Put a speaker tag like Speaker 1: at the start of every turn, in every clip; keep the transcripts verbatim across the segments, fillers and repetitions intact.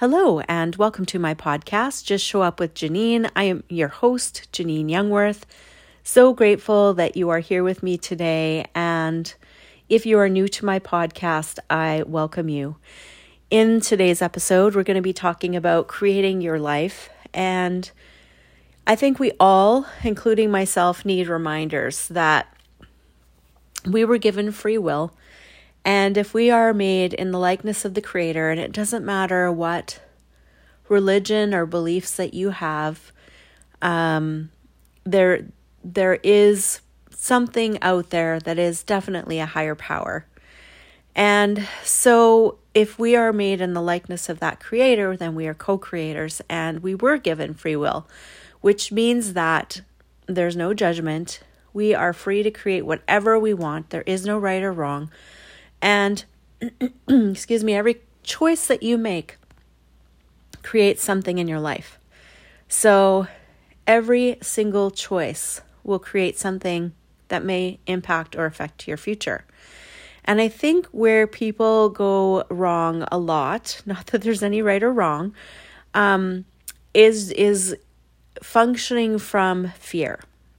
Speaker 1: Hello and welcome to my podcast, Just Show Up with Janine. I am your host, Janine Youngworth. So grateful that you are here with me today. And if you are new to my podcast, I welcome you. In today's episode, we're going to be talking about creating your life. And I think we all, including myself, need reminders that we were given free will. And if we are made in the likeness of the Creator, and it doesn't matter what religion or beliefs that you have, um, there there is something out there that is definitely a higher power. And so if we are made in the likeness of that Creator, then we are co-creators, and we were given free will, which means that there's no judgment. We are free to create whatever we want. There is no right or wrong. And, excuse me, every choice that you make creates something in your life. So every single choice will create something that may impact or affect your future. And I think where people go wrong a lot, not that there's any right or wrong, um, is is functioning from fear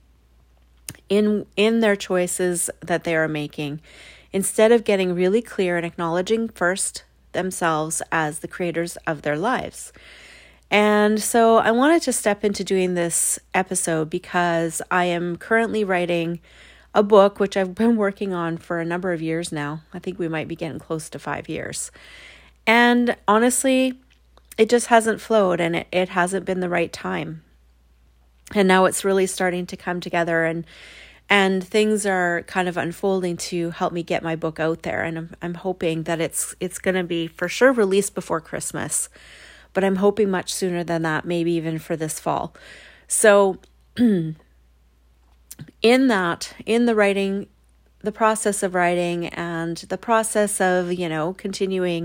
Speaker 1: in in their choices that they are making, instead of getting really clear and acknowledging first themselves as the creators of their lives. And so I wanted to step into doing this episode because I am currently writing a book, which I've been working on for a number of years now. I think we might be getting close to five years. And honestly, it just hasn't flowed, and it, it hasn't been the right time. And now it's really starting to come together, and And things are kind of unfolding to help me get my book out there. And I'm, I'm hoping that it's it's going to be for sure released before Christmas. But I'm hoping much sooner than that, maybe even for this fall. So in that, in the writing, the process of writing and the process of, you know, continuing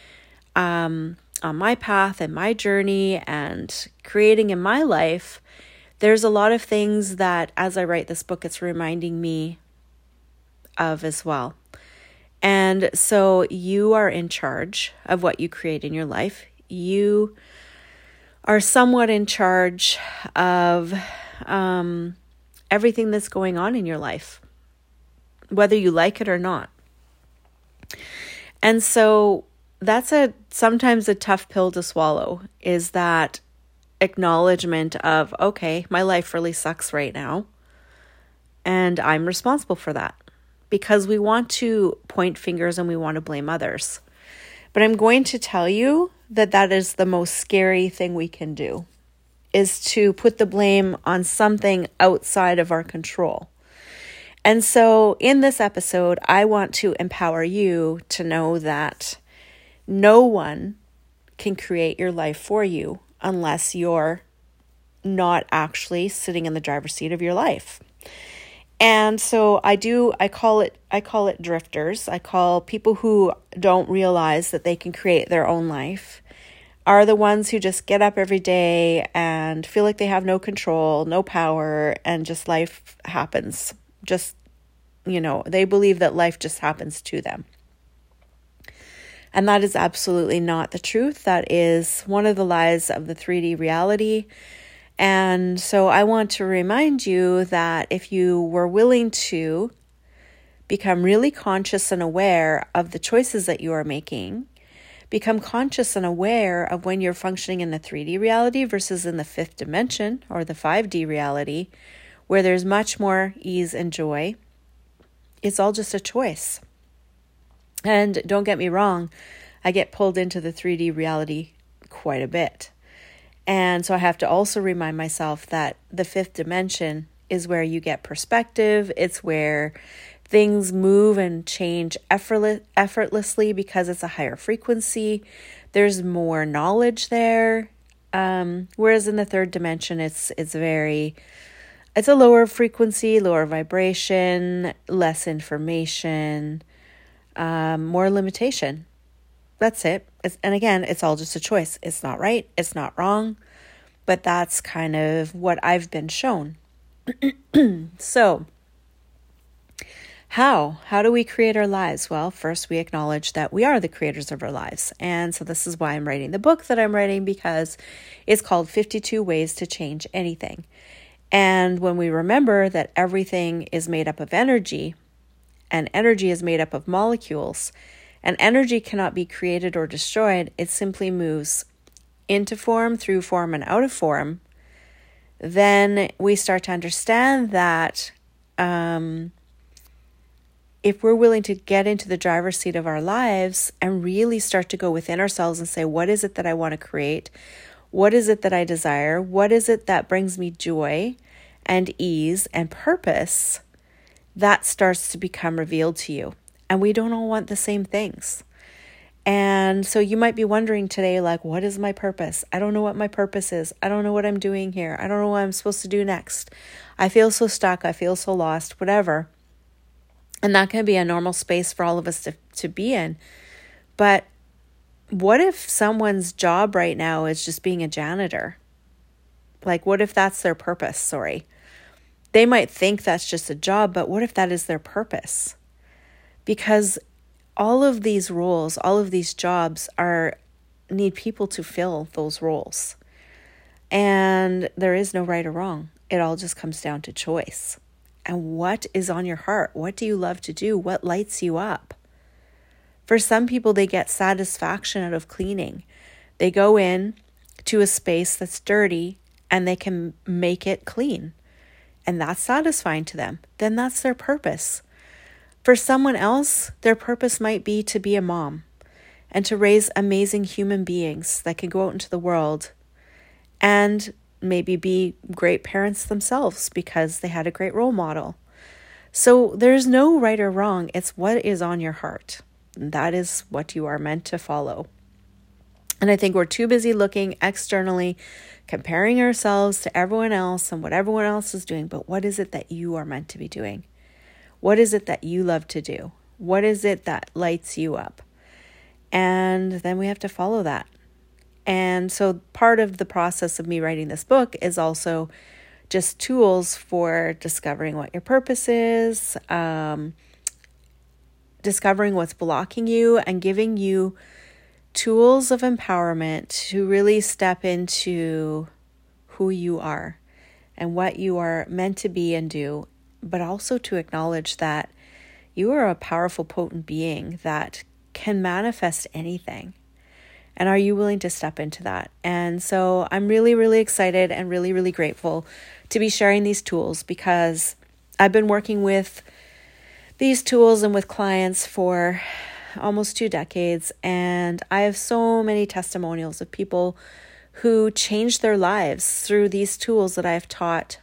Speaker 1: um, on my path and my journey and creating in my life, there's a lot of things that as I write this book, it's reminding me of as well. And so you are in charge of what you create in your life. You are somewhat in charge of um, everything that's going on in your life, whether you like it or not. And so that's a sometimes a tough pill to swallow, is that acknowledgement of, okay, my life really sucks right now, and I'm responsible for that, because we want to point fingers and we want to blame others. But I'm going to tell you that that is the most scary thing we can do, is to put the blame on something outside of our control. And so in this episode, I want to empower you to know that no one can create your life for you unless you're not actually sitting in the driver's seat of your life. And so I do, I call it, I call it drifters. I call people who don't realize that they can create their own life are the ones who just get up every day and feel like they have no control, no power, and just life happens. Just, you know, they believe that life just happens to them. And that is absolutely not the truth. That is one of the lies of the three D reality. And so I want to remind you that if you were willing to become really conscious and aware of the choices that you are making, become conscious and aware of when you're functioning in the three D reality versus in the fifth dimension or the five D reality, where there's much more ease and joy, it's all just a choice. And don't get me wrong, I get pulled into the three D reality quite a bit. And so I have to also remind myself that the fifth dimension is where you get perspective. It's where things move and change effortless, effortlessly because it's a higher frequency. There's more knowledge there. Um, whereas in the third dimension, it's it's very, it's a lower frequency, lower vibration, less information, Um, more limitation. That's it. It's, and again, it's all just a choice. It's not right. It's not wrong. But that's kind of what I've been shown. So How? How do we create our lives? Well, first we acknowledge that we are the creators of our lives. And so this is why I'm writing the book that I'm writing, because it's called fifty-two Ways to Change Anything. And when we remember that everything is made up of energy, and energy is made up of molecules, and energy cannot be created or destroyed, it simply moves into form, through form, and out of form, then we start to understand that um, if we're willing to get into the driver's seat of our lives and really start to go within ourselves and say, what is it that I want to create? What is it that I desire? What is it that brings me joy and ease and purpose? That starts to become revealed to you. And we don't all want the same things. And so you might be wondering today, like, what is my purpose? I don't know what my purpose is. I don't know what I'm doing here. I don't know what I'm supposed to do next. I feel so stuck. I feel so lost, whatever. And that can be a normal space for all of us to, to be in. But what if someone's job right now is just being a janitor? Like, what if that's their purpose? Sorry. They might think that's just a job, but what if that is their purpose? Because all of these roles, all of these jobs are need people to fill those roles. And there is no right or wrong. It all just comes down to choice. And what is on your heart? What do you love to do? What lights you up? For some people, they get satisfaction out of cleaning. They go in to a space that's dirty and they can make it clean. And that's satisfying to them. Then that's their purpose. For someone else, their purpose might be to be a mom and to raise amazing human beings that can go out into the world and maybe be great parents themselves because they had a great role model. So there's no right or wrong. It's what is on your heart. That is what you are meant to follow. And I think we're too busy looking externally, comparing ourselves to everyone else and what everyone else is doing. But what is it that you are meant to be doing? What is it that you love to do? What is it that lights you up? And then we have to follow that. And so part of the process of me writing this book is also just tools for discovering what your purpose is, um, discovering what's blocking you, and giving you tools of empowerment to really step into who you are and what you are meant to be and do, but also to acknowledge that you are a powerful, potent being that can manifest anything. And are you willing to step into that? And so I'm really, really excited and really, really grateful to be sharing these tools, because I've been working with these tools and with clients for almost two decades. And I have so many testimonials of people who changed their lives through these tools that I've taught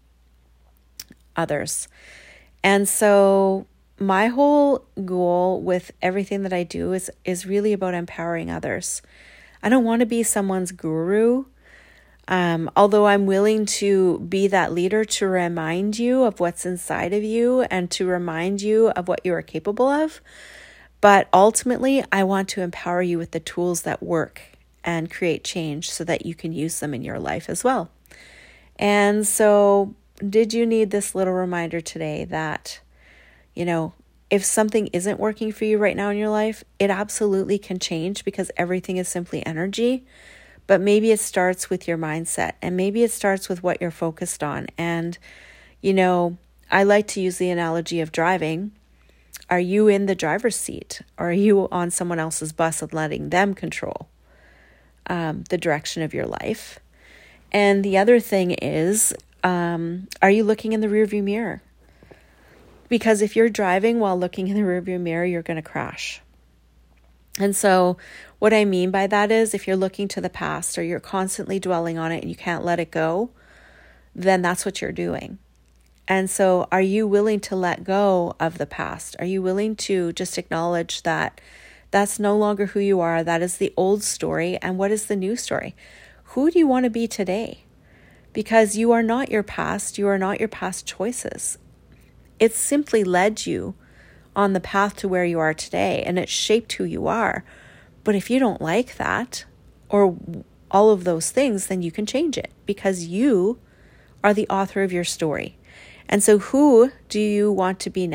Speaker 1: others. And so my whole goal with everything that I do is, is really about empowering others. I don't want to be someone's guru. Um, although I'm willing to be that leader to remind you of what's inside of you and to remind you of what you are capable of. But ultimately, I want to empower you with the tools that work and create change so that you can use them in your life as well. And so did you need this little reminder today that, you know, if something isn't working for you right now in your life, it absolutely can change, because everything is simply energy. But maybe it starts with your mindset, and maybe it starts with what you're focused on. And, you know, I like to use the analogy of driving. Are you in the driver's seat, or are you on someone else's bus and letting them control um, the direction of your life? And the other thing is, um, are you looking in the rearview mirror? Because if you're driving while looking in the rearview mirror, you're going to crash. And so what I mean by that is, if you're looking to the past or you're constantly dwelling on it and you can't let it go, then that's what you're doing. And so are you willing to let go of the past? Are you willing to just acknowledge that that's no longer who you are? That is the old story. And what is the new story? Who do you want to be today? Because you are not your past. You are not your past choices. It's simply led you on the path to where you are today, and it shaped who you are. But if you don't like that or all of those things, then you can change it, because you are the author of your story. And so who do you want to be now?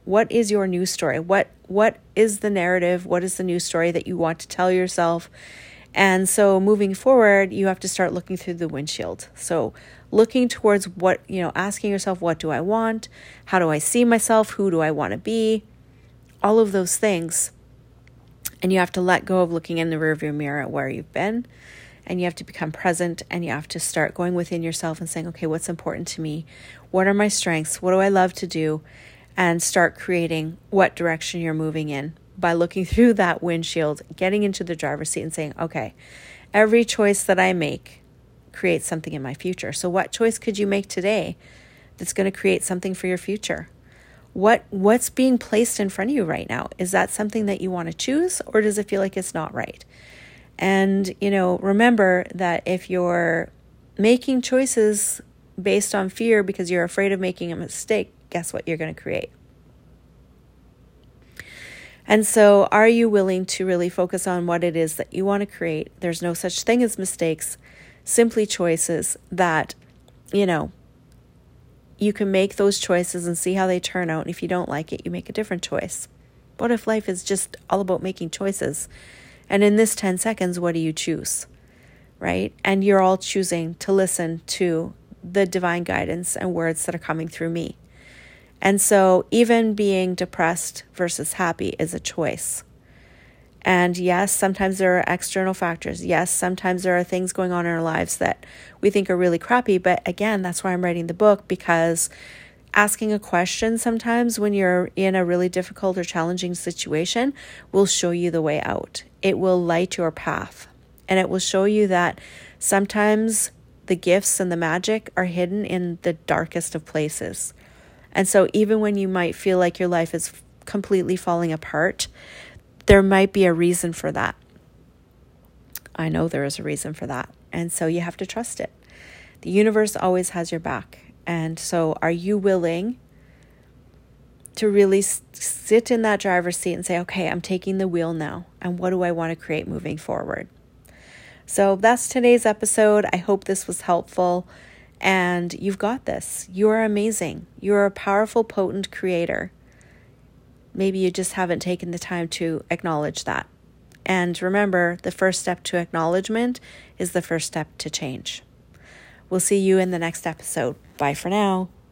Speaker 1: What is your news story? What what is the narrative? What is the news story that you want to tell yourself? And so moving forward, you have to start looking through the windshield. So looking towards what, you know, asking yourself, what do I want? How do I see myself? Who do I want to be? All of those things. And you have to let go of looking in the rearview mirror at where you've been. And you have to become present, and you have to start going within yourself and saying, okay, what's important to me? What are my strengths? What do I love to do? And start creating what direction you're moving in by looking through that windshield, getting into the driver's seat and saying, okay, every choice that I make creates something in my future. So what choice could you make today that's going to create something for your future? What what's being placed in front of you right now? Is that something that you want to choose, or does it feel like it's not right? And, you know, remember that if you're making choices based on fear because you're afraid of making a mistake, guess what you're going to create? And so are you willing to really focus on what it is that you want to create? There's no such thing as mistakes, simply choices that, you know, you can make those choices and see how they turn out. And if you don't like it, you make a different choice. What if life is just all about making choices? And in this ten seconds, what do you choose? Right? And you're all choosing to listen to the divine guidance and words that are coming through me. And so even being depressed versus happy is a choice. And yes, sometimes there are external factors. Yes, sometimes there are things going on in our lives that we think are really crappy. But again, that's why I'm writing the book, because asking a question sometimes when you're in a really difficult or challenging situation will show you the way out. It will light your path. And it will show you that sometimes the gifts and the magic are hidden in the darkest of places. And so even when you might feel like your life is completely falling apart, there might be a reason for that. I know there is a reason for that. And so you have to trust it. The universe always has your back. And so are you willing to really sit in that driver's seat and say, okay, I'm taking the wheel now. And what do I want to create moving forward? So that's today's episode. I hope this was helpful. And you've got this. You are amazing. You are a powerful, potent creator. Maybe you just haven't taken the time to acknowledge that. And remember, the first step to acknowledgement is the first step to change. We'll see you in the next episode. Bye for now.